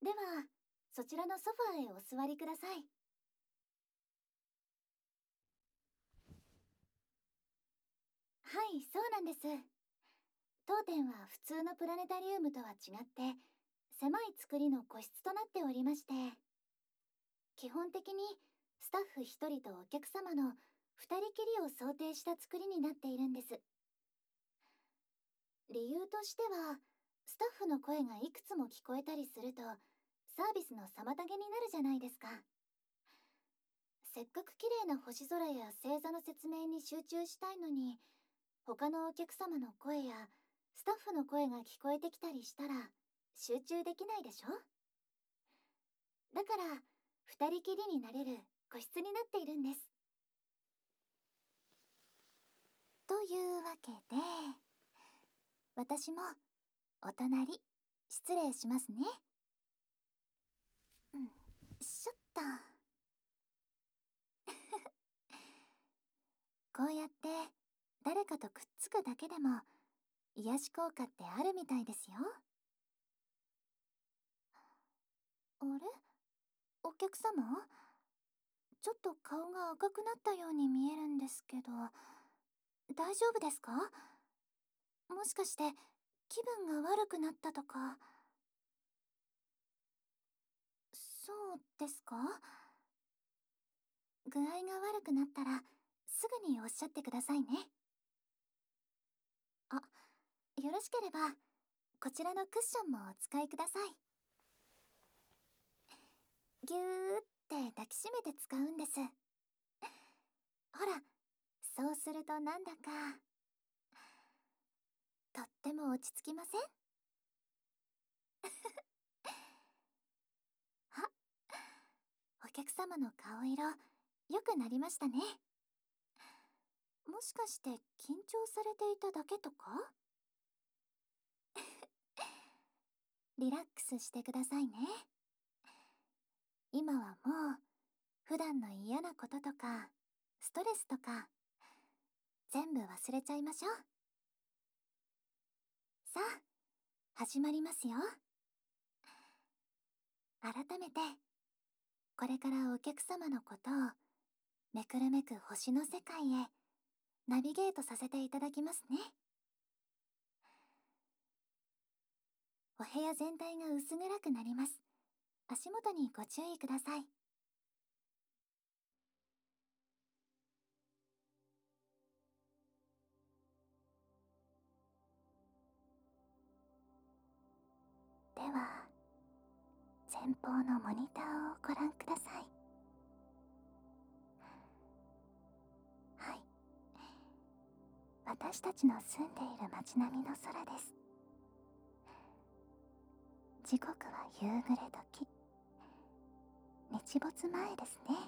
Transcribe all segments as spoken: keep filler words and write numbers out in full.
では、そちらのソファーへお座りください。はい、そうなんです。当店は普通のプラネタリウムとは違って、狭い作りの個室となっておりまして、基本的にスタッフひとりとお客様のふたりきりを想定した作りになっているんです。理由としては、スタッフの声がいくつも聞こえたりすると、サービスの妨げになるじゃないですか。せっかく綺麗な星空や星座の説明に集中したいのに、他のお客様の声やスタッフの声が聞こえてきたりしたら集中できないでしょ。だから二人きりになれる個室になっているんです。というわけで、私もお隣失礼しますね。うん、しょっと。こうやって誰かとくっつくだけでも癒し効果ってあるみたいですよ。あれ、お客様、ちょっと顔が赤くなったように見えるんですけど、大丈夫ですか？もしかして気分が悪くなったとか。そうですか？具合が悪くなったらすぐにおっしゃってくださいね。あ、よろしければこちらのクッションもお使いください。ぎゅーって抱きしめて使うんです。ほら、そうするとなんだかとっても落ち着きません？あ、お客様の顔色良くなりましたね。もしかして緊張されていただけとか？リラックスしてくださいね。今はもう普段の嫌なこととかストレスとか全部忘れちゃいましょう。さあ、始まりますよ。改めてこれからお客様のことをめくるめく星の世界へナビゲートさせていただきますね。お部屋全体が薄暗くなります。足元にご注意ください。では、前方のモニターをご覧ください。はい。私たちの住んでいる街並みの空です。時刻は夕暮れ時。日没前ですね。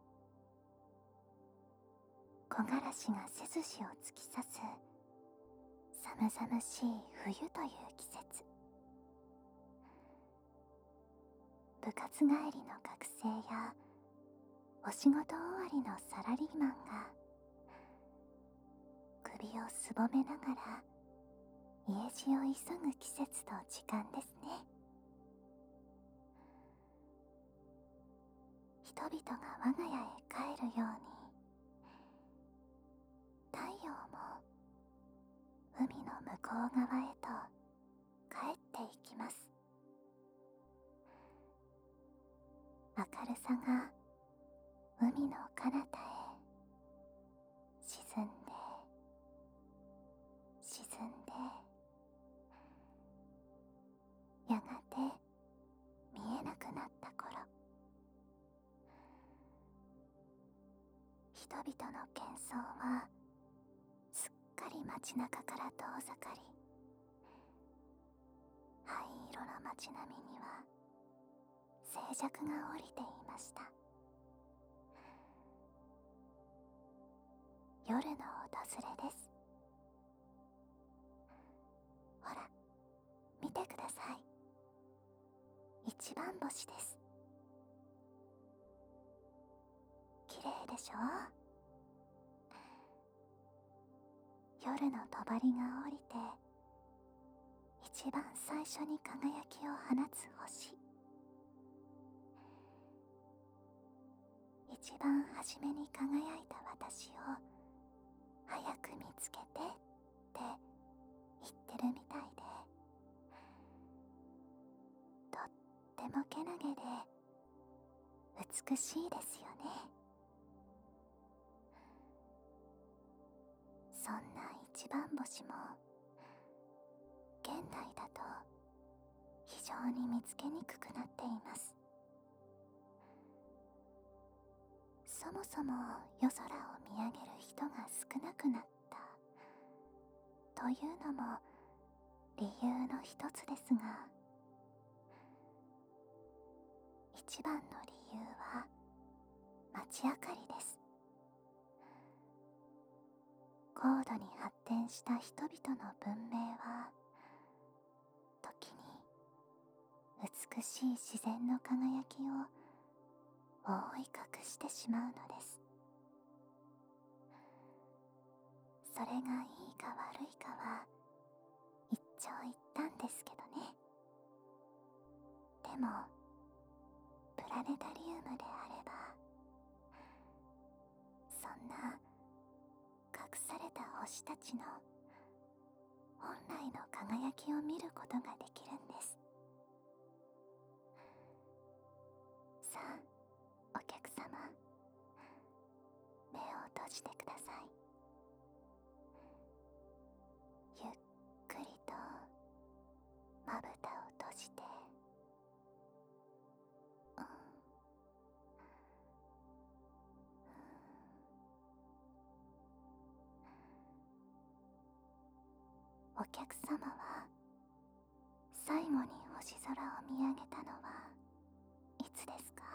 木枯らしが背筋を突き刺す寒々しい冬という季節。部活帰りの学生やお仕事終わりのサラリーマンが首をすぼめながら家路を急ぐ季節と時間ですね。人々が我が家へ帰るように、太陽も海の向こう側へと帰っていきます。明るさが海の彼方へ沈んで沈んで、やがて見えなくなった頃、人々の喧騒はすっかり街中から遠ざかり、灰色の街並みには静寂が降りていました。夜の訪れです。ほら、見てください。一番星です。綺麗でしょう？夜の帳が降りて、一番最初に輝きを放つ星。 一番初めに輝いた私を早く見つけてって言ってるみたいで、とってもけなげで美しいですよね。そんな一番星も現代だと非常に見つけにくくなっています。そもそも夜空を見上げる人が少なくなったというのも理由の一つですが、一番の理由は街明かりです。高度に発展した人々の文明は時に美しい自然の輝きを覆い隠してしまうのです。それがいいか悪いかは一長一短ですけどね。でもプラネタリウムであれば、そんな隠された星たちの本来の輝きを見ることができるんです。さあ、お客様、目を閉じてください。ゆっくりとまぶたを閉じて、うん、お客様は最後に星空を見上げたのはいつですか？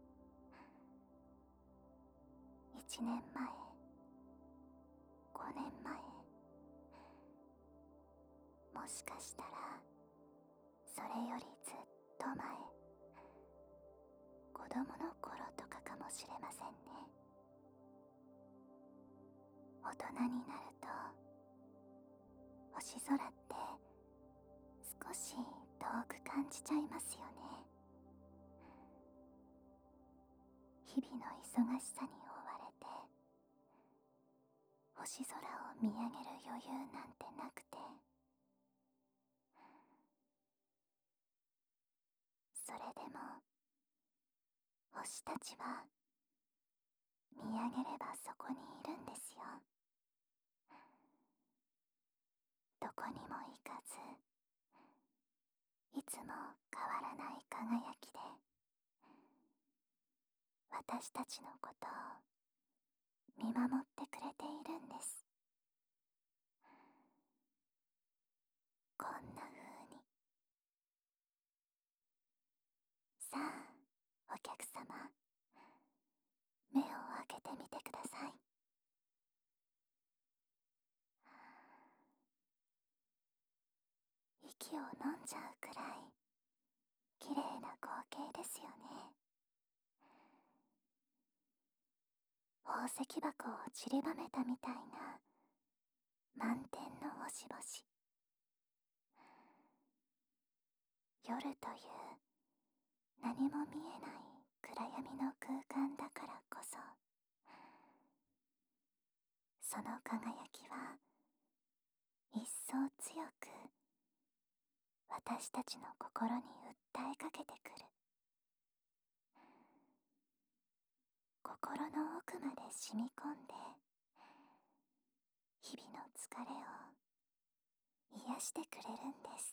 いちねんまえ、ごねんまえ、もしかしたらそれよりずっと前、子供の頃とかかもしれませんね。大人になると星空って少し遠く感じちゃいますよね。日々の忙しさに追われて星空を見上げる余裕なんてなくて、それでも星たちは見上げればそこにいるんですよ。どこにも行かず、いつも変わらない輝きで私たちのことを見守ってくれているんです。こんな風に。さあ、お客様、目を開けてみてください。息を飲んじゃうくらい綺麗な光景ですよね。宝石箱を散りばめたみたいな満天の星々。夜という何も見えない暗闇の空間だからこそ、その輝きは一層強く私たちの心に訴えかけてくる。心の奥まで染み込んで、日々の疲れを癒してくれるんです。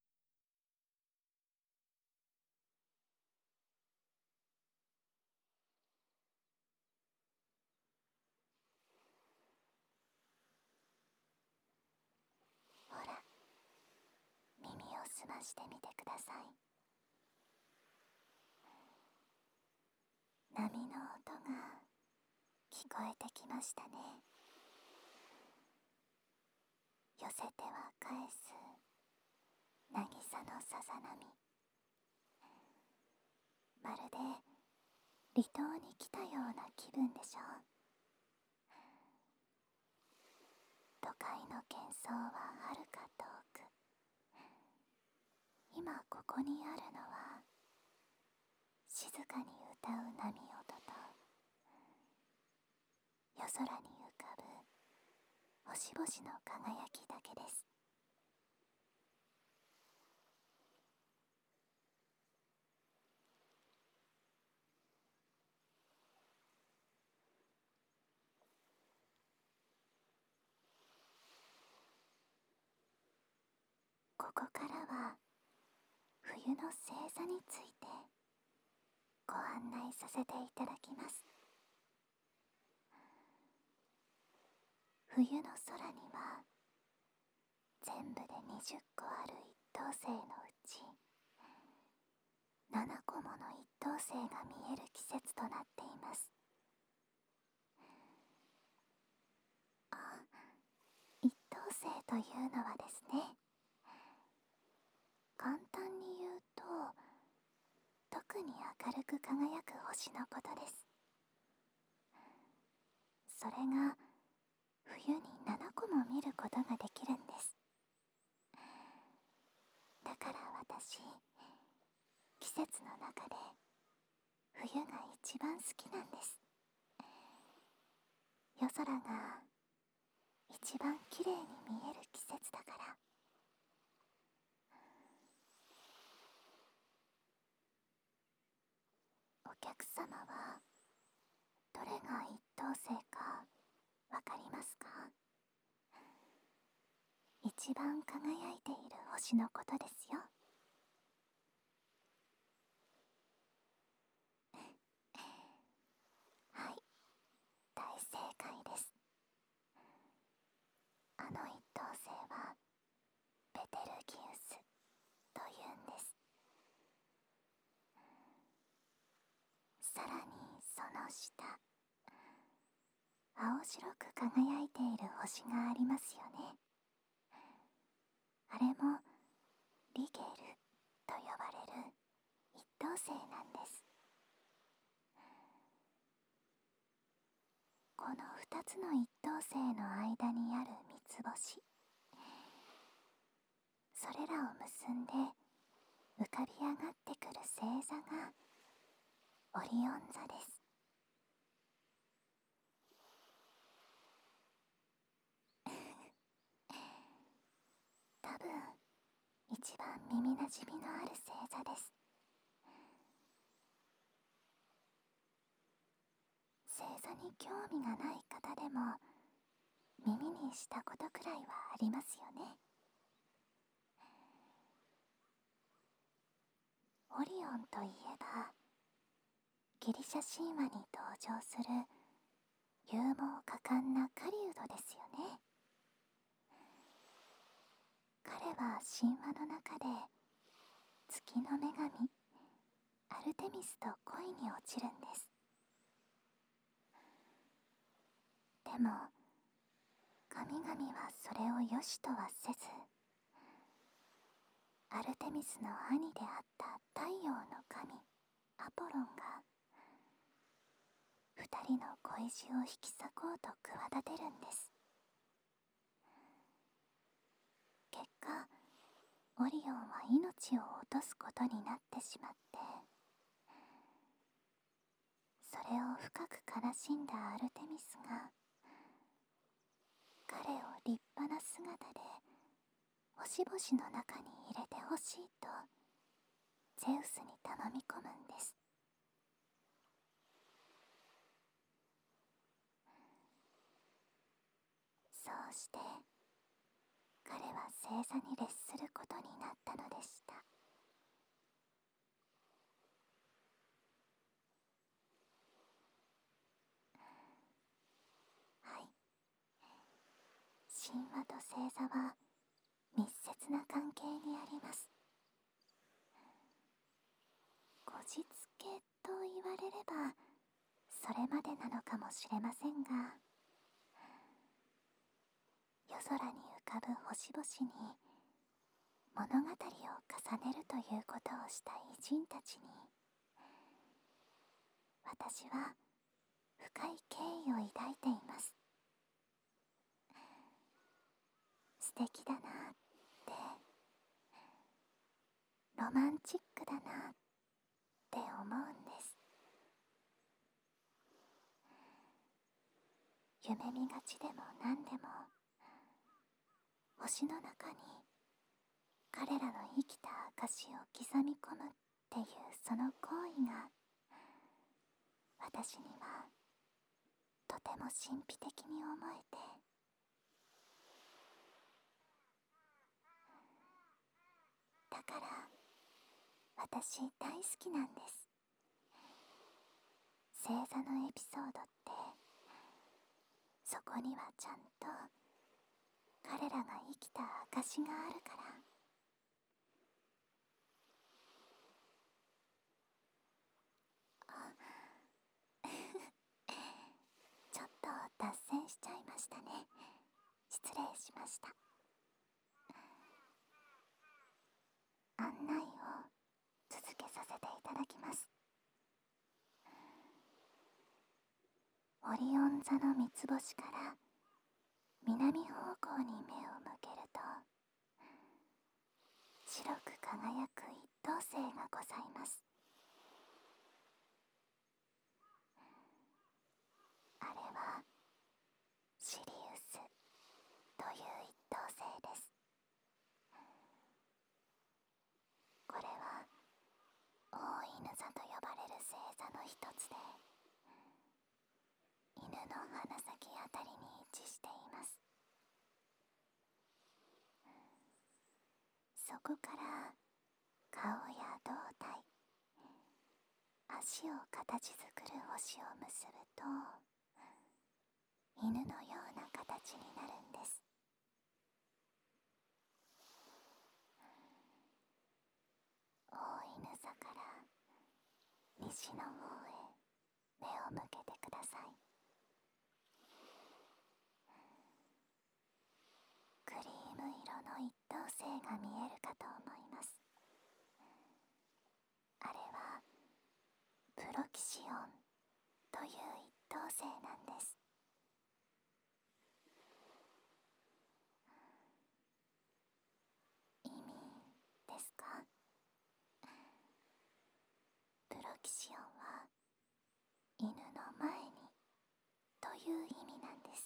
ほら、耳を澄ましてみてください。波の音が聞こえてきましたね。寄せては返す渚のさざ波。まるで離島に来たような気分でしょう。都会の喧騒ははるか遠く、今ここにあるのは静かに歌う波音と空に浮かぶ星々の輝きだけです。ここからは冬の星座についてご案内させていただきます。冬の空には全部でにじゅっこある一等星のうちななこもの一等星が見える季節となっています。あ、一等星というのはですね、簡単に言うと特に明るく輝く星のことです。それが冬にななこも見ることができるんです。だから私、季節の中で冬が一番好きなんです。夜空が一番きれいに見える季節だから。お客様はどれが一等星かわかりますか？一番輝いている星のことですよ。はい、大正解です。あの一等星はベテルギウスというんです。さらにその下、青白く輝いている星がありますよね。あれもリゲルと呼ばれる一等星なんです。この二つの一等星の間にある三つ星、それらを結んで浮かび上がってくる星座がオリオン座です。多分一番耳なじみのある星座です。星座に興味がない方でも耳にしたことくらいはありますよね。オリオンといえばギリシャ神話に登場する勇猛果敢な狩人ですよね。彼は神話の中で月の女神アルテミスと恋に落ちるんです。でも神々はそれを良しとはせず、アルテミスの兄であった太陽の神アポロンが二人の恋路を引き裂こうと企てるんです。結果オリオンは命を落とすことになってしまって、それを深く悲しんだアルテミスが彼を立派な姿で星々の中に入れてほしいとゼウスに頼み込むんです。そうして彼は星座に列することになったのでした。はい、神話と星座は密接な関係にあります。こじつけと言われればそれまでなのかもしれませんが、夜空に浮かぶ星々に物語を重ねるということをした偉人たちに私は深い敬意を抱いています。素敵だなってロマンチックだなって思うんです。 夢見がちでも何でも、星の中に彼らの生きた証を刻み込むっていうその行為が、私にはとても神秘的に思えて、だから私大好きなんです。星座のエピソードって、そこにはちゃんと彼らが生きた証があるから。ちょっと脱線しちゃいましたね。失礼しました。案内を続けさせていただきます。オリオン座の三つ星から南方向に目を向けると、白く輝く一等星がございます。あれはシリウスという一等星です。これは大犬座と呼ばれる星座の一つで、犬の鼻先あたりに位置しています。そこから顔や胴体、足を形作る星を結ぶと、犬のような形になるんです。大犬座から西の方へ目を向けてください。クリーム色の一等星が見えるかと思います。あれはプロキシオンという一等星なんです。意味ですか？プロキシオンは犬の前にという意味なんです。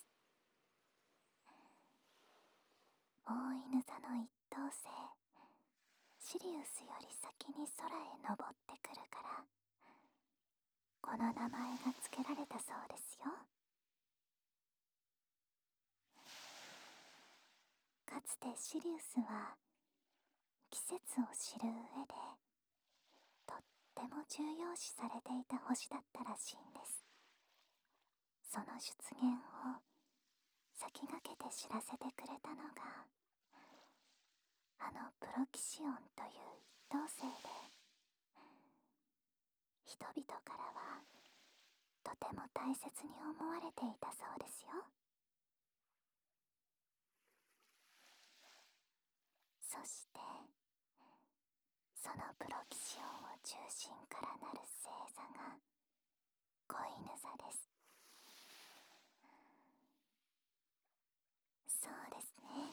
大犬座の一等星シリウスより先に空へ登ってくるから、この名前が付けられたそうですよ。かつてシリウスは季節を知る上でとっても重要視されていた星だったらしいんです。その出現を先駆けて知らせてくれたのが、あのプロキシオンという一等星で、人々からはとても大切に思われていたそうですよ。そしてそのプロキシオンを中心からなる星座が子犬座です。そうですね。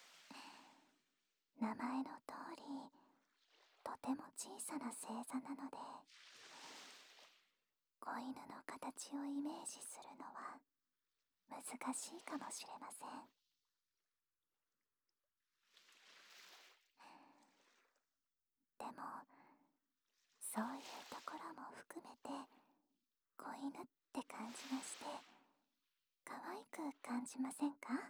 名前の通り、とても小さな星座なので、子犬の形をイメージするのは難しいかもしれません。でも、そういうところも含めて子犬って感じがして可愛く感じませんか？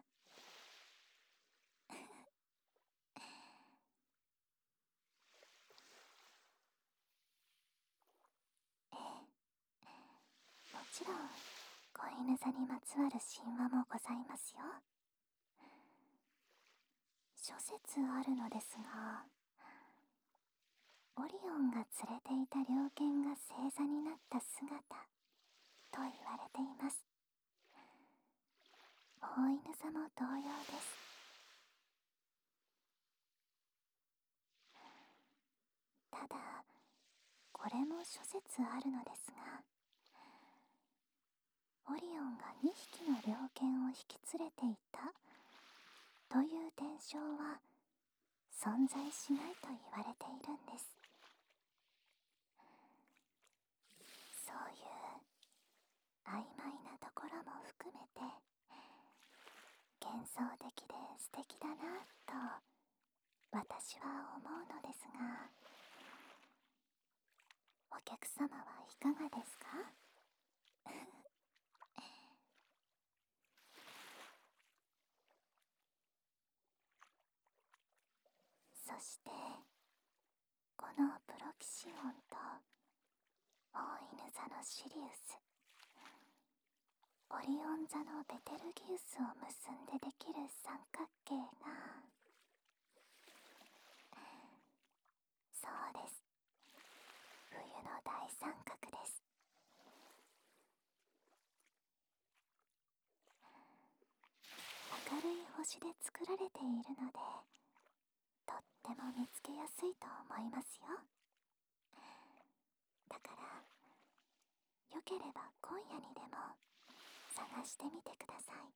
ええ、もちろん子犬座にまつわる神話もございますよ。諸説あるのですが、オリオンが連れていた猟犬が星座になった姿と言われています。大犬座も同様です。ただ、これも諸説あるのですが、オリオンがにひきの猟犬を引き連れていたという伝承は存在しないと言われているんです。そういう曖昧なところも含めて敵だなと私は思うのですが、お客様はいかがですか？そしてこのプロキシオンと大犬座のシリウス、オリオン座のベテルギウスを結んでできる三角形が、そうです、冬の大三角です。明るい星で作られているので、とっても見つけやすいと思いますよ。だからよければ今夜にでも探してみてください。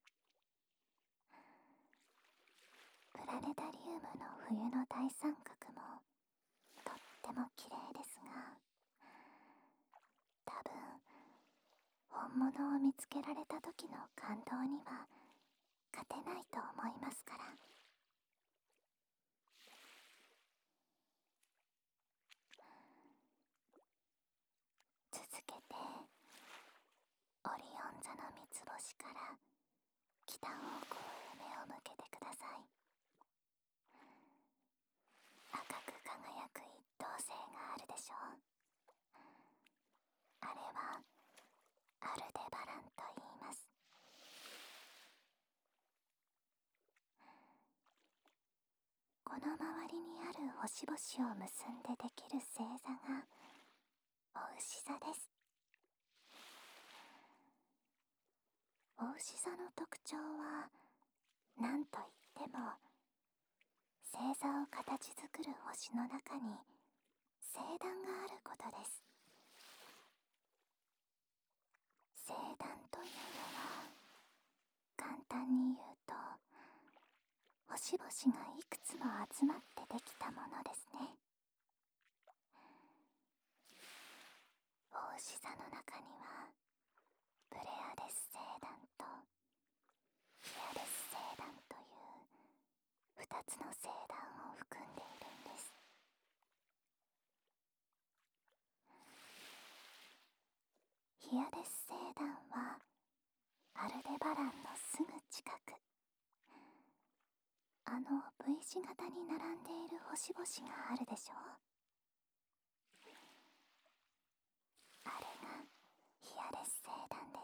プラネタリウムの冬の大三角もとっても綺麗ですが、多分本物を見つけられた時の感動には勝てないと思いますから。続けてオリオン座の三つ星から北方向へ目を向けてください。赤く輝く一等星があるでしょう。あれはアルデバランと言います。この周りにある星々を結んでできる星座がお牛座です。お牛座の特徴は何といっても、星座を形作る星の中に星団があることです。星団というのは、簡単に言うと星々がいくつも集まってできたものですね。お牛座の中にはプレアデス星団とヒアデス星団というふたつの星団を含んでいるんです。ヒアデス星団はアルデバランのすぐ近く、あの V 字型に並んでいる星々があるでしょう。あれがヒアデス星団です。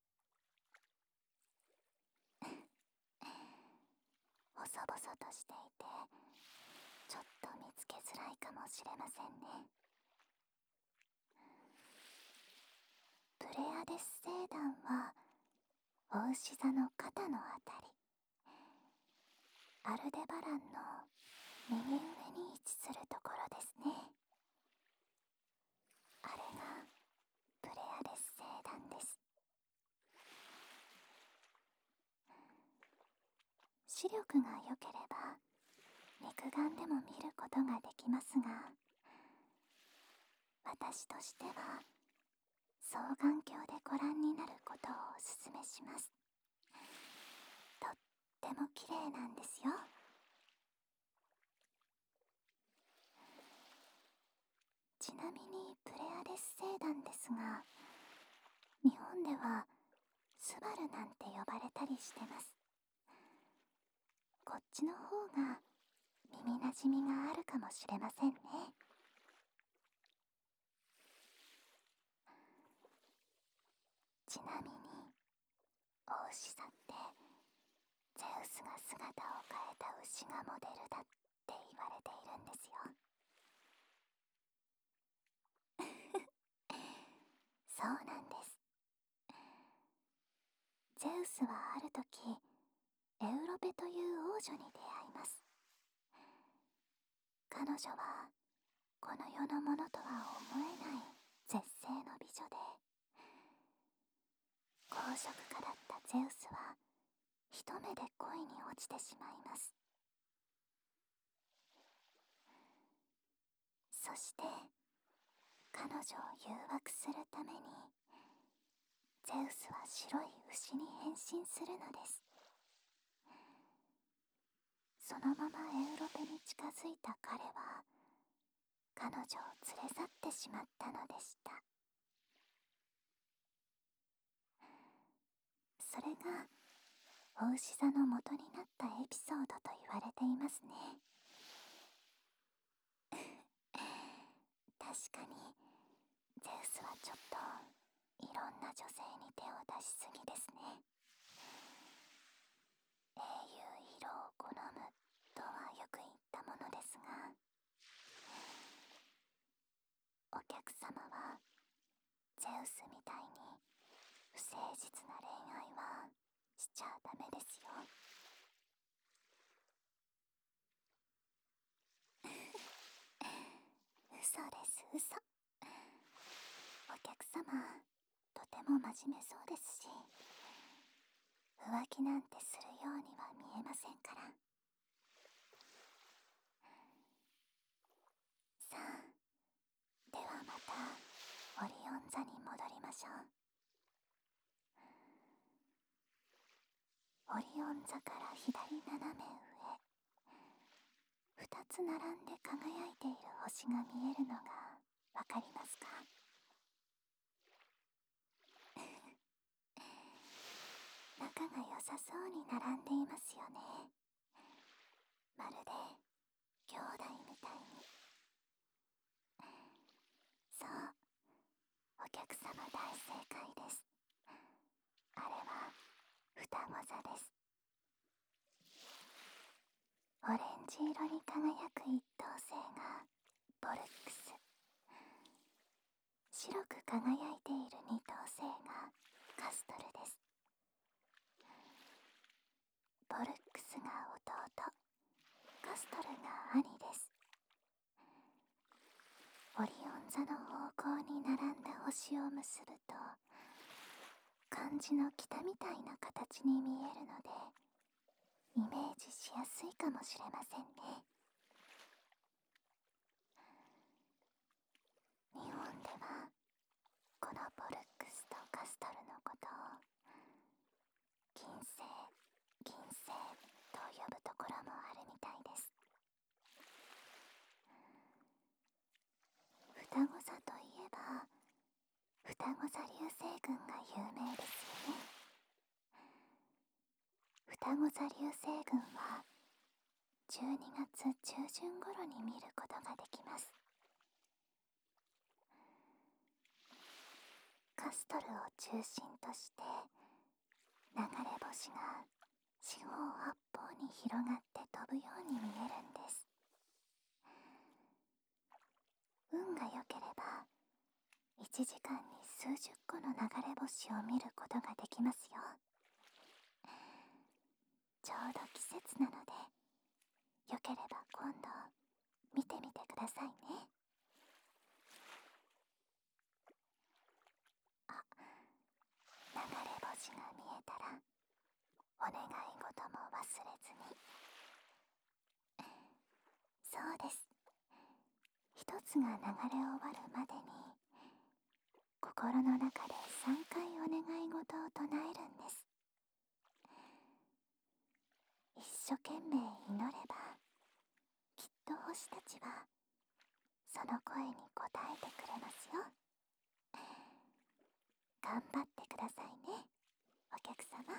細々としていてちょっと見つけづらいかもしれませんね。プレアデス星団はお牛座の肩のあたり、アルデバランの右上に位置するところですね。あれがプレアデス星団です。視力が良ければ肉眼でも見ることができますが、私としては双眼鏡でご覧になることをおすすめします。とっても綺麗なんですよ。ちなみにプレアデス星団ですが、日本ではスバルなんて呼ばれたりしてます。こっちの方が耳なじみがあるかもしれませんね。ちなみにお牛座ってゼウスが姿を変えた牛がモデルだって言われているんですよ。そうなんです。ゼウスはある時エウロペという王女に出会います。彼女はこの世のものとは思えない絶世の美女で、好色家だったゼウスは一目で恋に落ちてしまいます。そして彼女を誘惑するためにゼウスは白い牛に変身するのです。 そのままエウロペに近づいた彼は彼女を連れ去ってしまったのでした。それがお牛座の元になったエピソードと言われていますね。確かにゼウスはちょっといろんな女性に手を出しすぎですね。英雄色を好むとはよく言ったものですが、お客様はゼウスみたいに不誠実な恋愛はしちゃダメですよ。嘘です嘘。お客様とても真面目そうですし、浮気なんてするようには見えませんから。さあ、ではまたオリオン座に戻りましょう。オリオン座から左斜め上、二つ並んで輝いている星が見えるのがわかりますか？仲が良さそうに並んでいますよね。まるで兄弟みたいに。そう、お客様大正解です。あれは双子座です。オレンジ色に輝く一等星がボルックス、白く輝いている二等星がカストルです。ボルックスが弟、カストルが兄です。オリオン座の方向に並んだ星を結ぶと漢字の北みたいな形に見えるのでイメージしやすいかもしれませんね。日本ではこのボルックスとカストルのことを金星、銀星と呼ぶところもあるみたいです。双子座といえば双子座流星群が有名ですよね。双子座流星群はじゅうにがつ中旬頃に見ることができます。カストルを中心として流れ星が四方八方に広がって飛ぶように見えるんです。運が良ければいちじかんに数十個の流れ星を見ることができますよ。ちょうど季節なので良ければ今度見てみてくださいね。あ、流れ星が見えたらお願い事も忘れずに。そうです。一つが流れ終わるまでに心の中でさんかいお願い事を唱えるんです。一生懸命祈ればきっと星たちはその声に応えてくれますよ。頑張ってくださいね、お客様。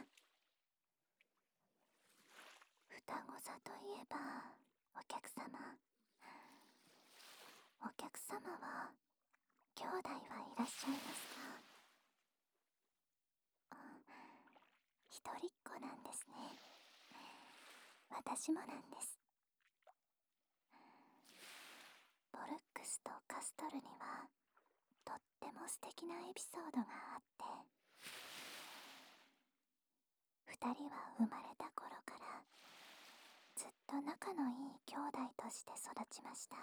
双子座といえばお客様、お客様は兄弟はいらっしゃいますか？一人っ子なんですね。私もなんです。ボルックスとカストルにはとっても素敵なエピソードがあって、二人は生まれた頃からずっと仲のいい兄弟として育ちました。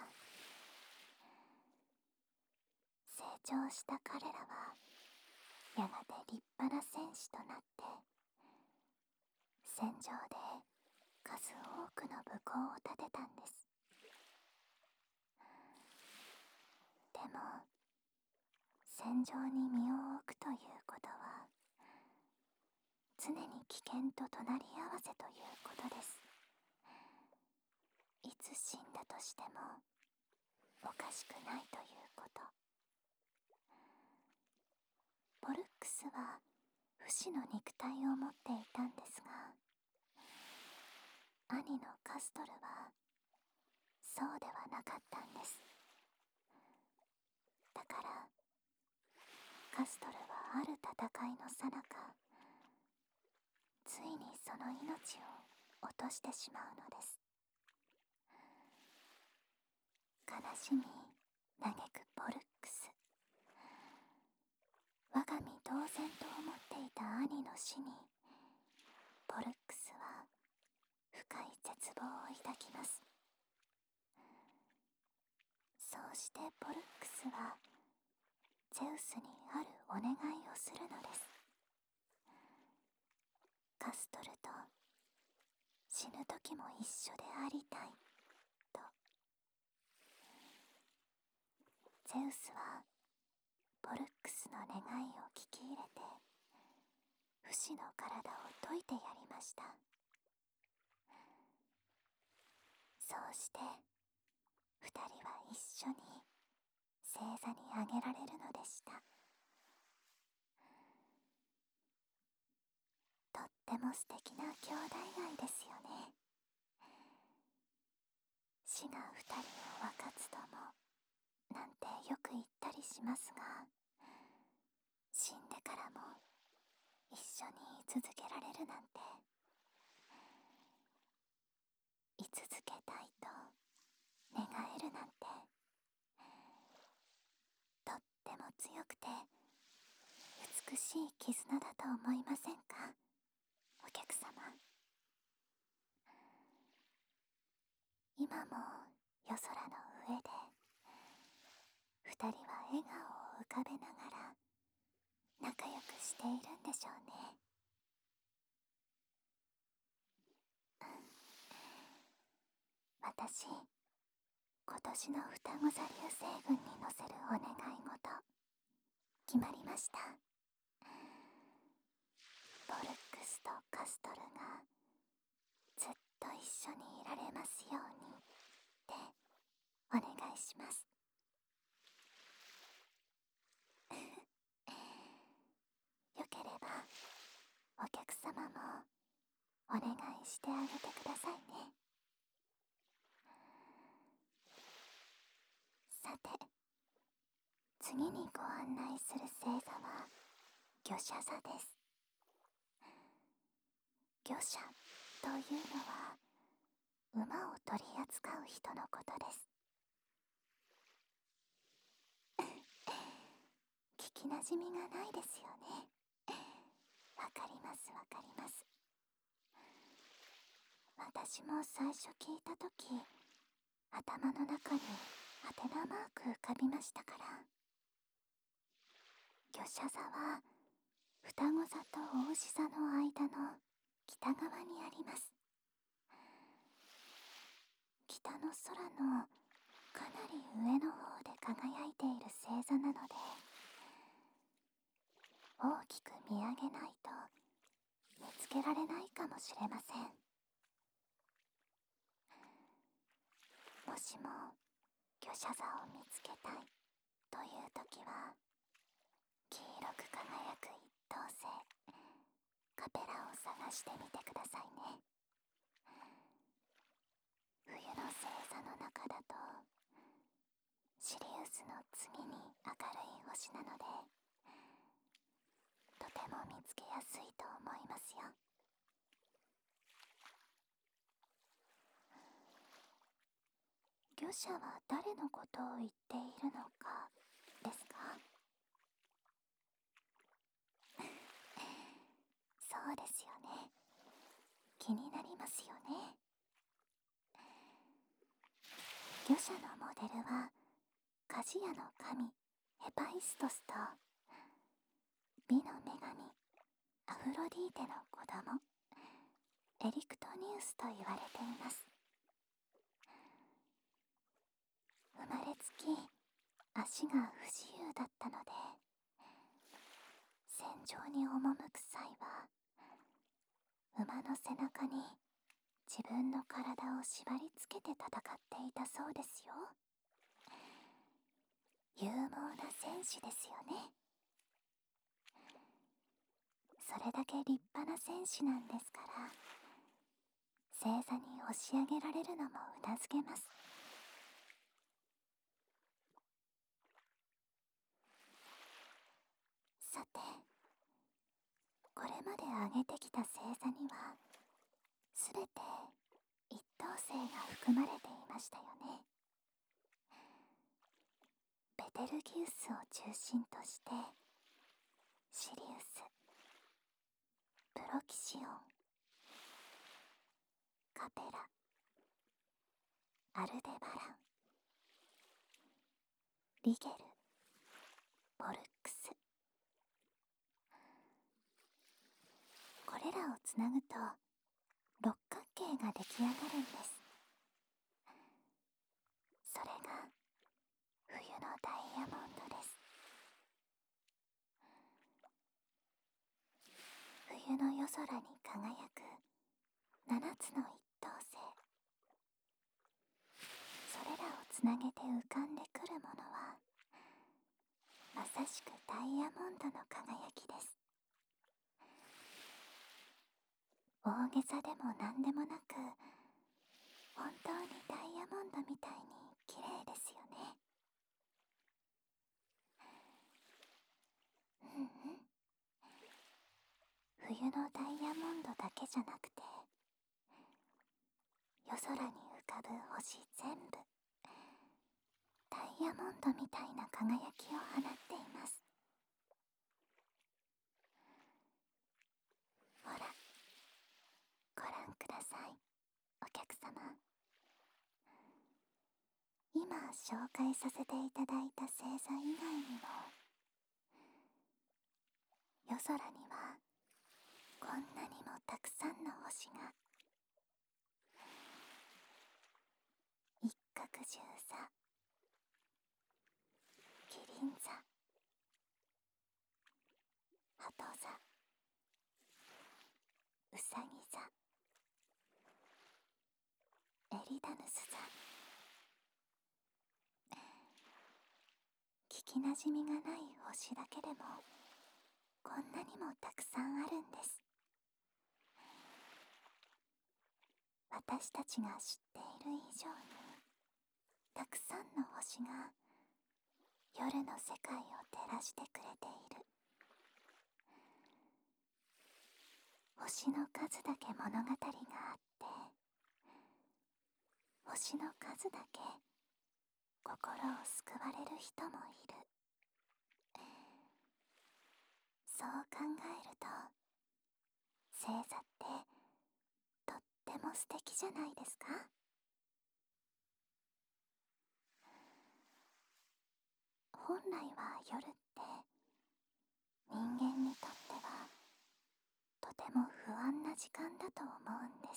成長した彼らはやがて立派な戦士となって戦場で数多くの武功を立てたんです。でも戦場に身を置くということは常に危険と隣り合わせということです。 いつ死んだとしてもおかしくないということ。ポルックスは不死の肉体を持っていたんですが、兄のカストルはそうではなかったんです。だからカストルはある戦いの最中、ついにその命を落としてしまうのです。悲しみ嘆くポルックス。我が身同然と思っていた兄の死に、ポルックスは深い絶望を抱きます。そうしてポルックスはゼウスにあるお願いをするのです。カストルと死ぬ時も一緒でありたいと。ゼウスはポルックスの願いを聞き入れて不死の体を解いてやりました。そうして二人は一緒に星座にあげられるのでした。とっても素敵な兄弟愛ですよね。死が二人を分かつともなんてよく言ったりしますが、死んでからも一緒に居続けられるなんて、居続けたいと願えるなんて、とっても強くて美しい絆だと思いませんか、お客様。今も夜空の上で二人は笑顔を浮かべながら仲良くしているんでしょうね。私、今年の双子座流星群に乗せるお願い事決まりました。ポルックスとカストルがずっと一緒にいられますようにってお願いします。よければお客様もお願いしてあげてくださいね。さて、次にご案内する星座は魚舎座です。魚舎というのは馬を取り扱う人のことです。聞きなじみがないですよね。わかりますわかります。私も最初聞いたとき、頭の中にハテナマーク浮かびましたから。魚舎座は双子座と牡牛座の間の北側にあります。北の空のかなり上の方で輝いている星座なので、大きく見上げないと見つけられないかもしれません。もしも魚舎座を見つけたいというときは、黄色く輝く一等星カペラを探してみてくださいね。冬の星座の中だとシリウスの次に明るい星なので、とても見つけやすいと思いますよ。魚舎は誰のことを言っているのかですか？そうですよね。気になりますよね。魚舎のモデルは鍛冶屋の神ヘパイストスと美の女神アフロディーテの子供エリクトニウスと言われています。生まれつき足が不自由だったので、戦場に赴く際は馬の背中に自分の体を縛り付けて戦っていたそうですよ。勇猛な戦士ですよね。それだけ立派な戦士なんですから、星座に押し上げられるのもうなずけます。さて、これまで挙げてきた星座にはすべて一等星が含まれていましたよね。ベテルギウスを中心としてシリウス、プロキシオン、カペラ、アルデバラン、リゲル、ポルックス。これらをつなぐと六角形が出来上がるんです。それが冬のダイヤモンドです。冬の夜空に輝く七つの一等星。それらをつなげて浮かんでくるものはまさしくダイヤモンドの輝きです。大げさでも何でもなく、本当にダイヤモンドみたいに綺麗ですよね。うんうん。冬のダイヤモンドだけじゃなくて、夜空に浮かぶ星全部、ダイヤモンドみたいな輝きを放っています。ほら、ご覧ください、お客様。今紹介させていただいた星座以外にも、夜空にはこんなにもたくさんの星が。一角獣座、キリン座、鳩座、ウサギ座、エリダヌス座。聞きなじみがない星だけでもこんなにもたくさんあるんです。私たちが知っている以上にたくさんの星が夜の世界を照らしてくれている。星の数だけ物語があって、星の数だけ心を救われる人もいる。そう考えると、星座ってとっても素敵じゃないですか。本来は夜って人間にとってはとても不安な時間だと思うんです。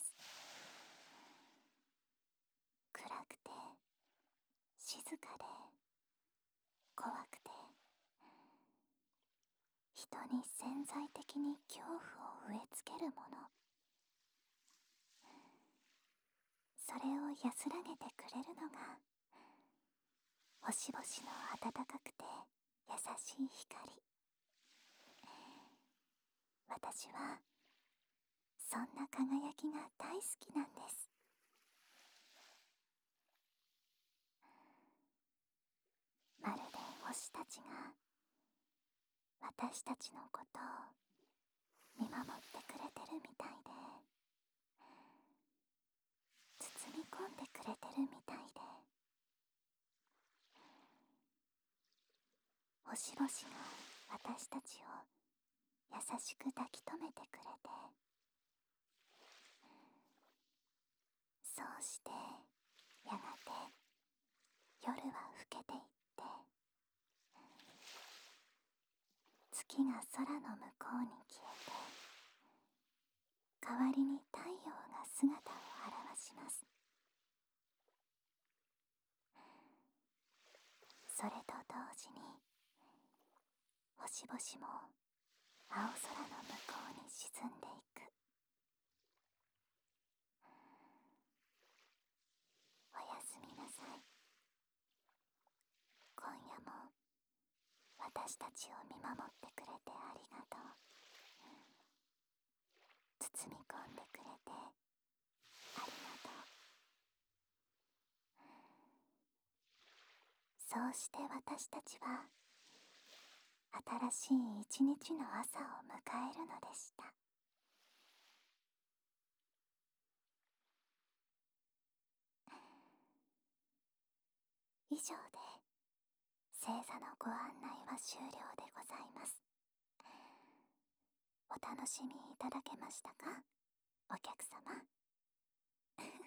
暗くて静かで怖くて、人に潜在的に恐怖を植え付けるもの。それを安らげてくれるのが星々の暖かくて優しい光。私はそんな輝きが大好きなんです。まるで星たちが私たちのことを見守ってくれてるみたいで、包み込んでくれてるみたいで、星々が私たちを優しく抱き留めてくれて、そうしてやがて夜は更けていって、月が空の向こうに消えて、代わりに太陽が姿を現します。それと同時に星々も青空の向こうに沈んでいく。 私たちを見守ってくれてありがとう。包み込んでくれてありがとう。そうして私たちは新しい一日の朝を迎えるのでした。以上で星座のご案内は終了でございます。お楽しみいただけましたか、お客様。